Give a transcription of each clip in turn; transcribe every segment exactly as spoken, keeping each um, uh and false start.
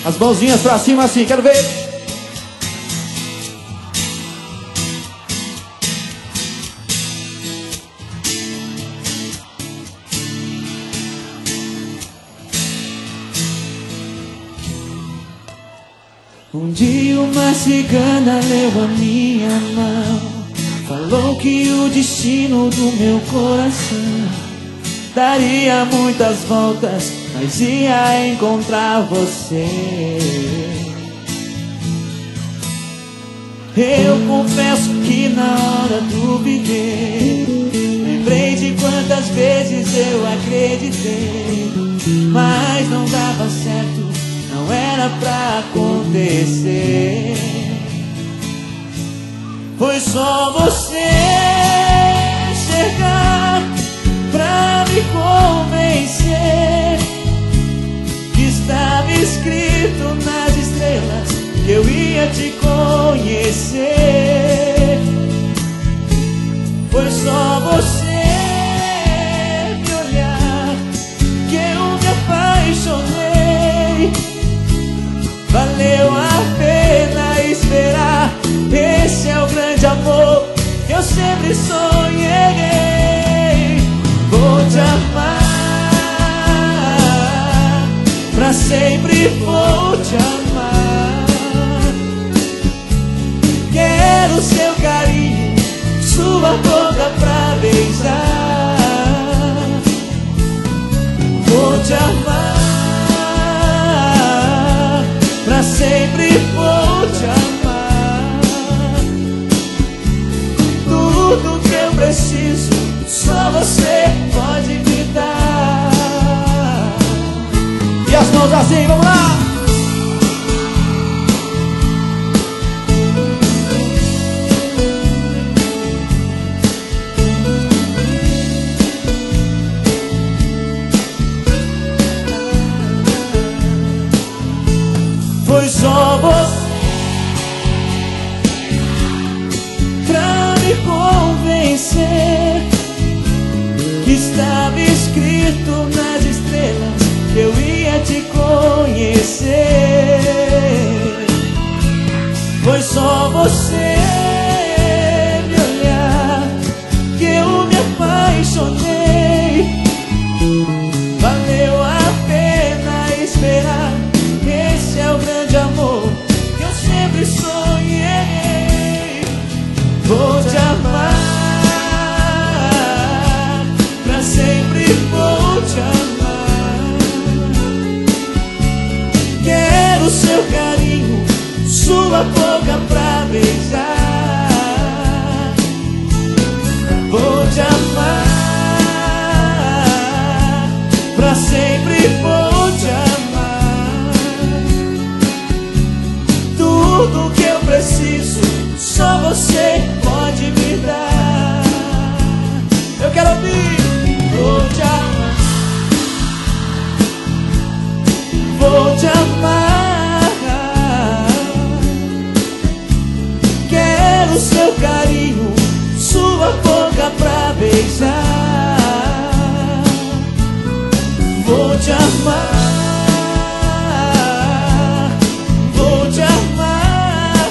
As mãozinhas pra cima assim, quero ver. Um dia uma cigana leu a minha mão, falou que o destino do meu coração daria muitas voltas, mas ia encontrar você. Eu confesso que na hora do viver lembrei de quantas vezes eu acreditei, mas não dava certo, não era pra acontecer. Foi só você chegar pra me convencer que estava escrito nas estrelas que eu ia te conhecer. Foi só você me olhar que eu me apaixonei. Valeu a pena esperar, esse é o grande amor que eu sempre sonhei. Vou te amar, pra sempre vou te amar. Quero seu carinho, sua boca pra beijar. Vou te amar, pra sempre vou te amar. Tudo que eu preciso, só você pode me dar. E as mãos assim, vamos lá! Foi só você pra me convencer que estava escrito nas estrelas que eu ia te conhecer. Foi só você me olhar que eu me apaixonei. Valeu a pena esperar, esse é o grande amor que eu sempre sonhei. Vou te amar, pra sempre vou te amar. Quero seu carinho, sua boca pra beijar. Vou te amar, pra sempre vou te amar. Tudo que eu preciso, só você pode me dar. Eu quero ouvir. Vou te amar, vou te amar. Quero seu carinho, sua boca pra beijar. Vou te amar, vou te amar.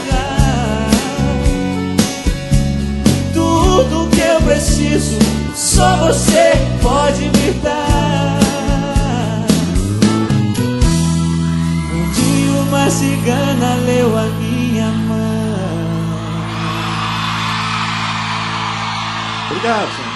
Tudo que eu preciso, só você pode me dar. Um dia uma cigana leu a minha mão. Obrigado, senhor.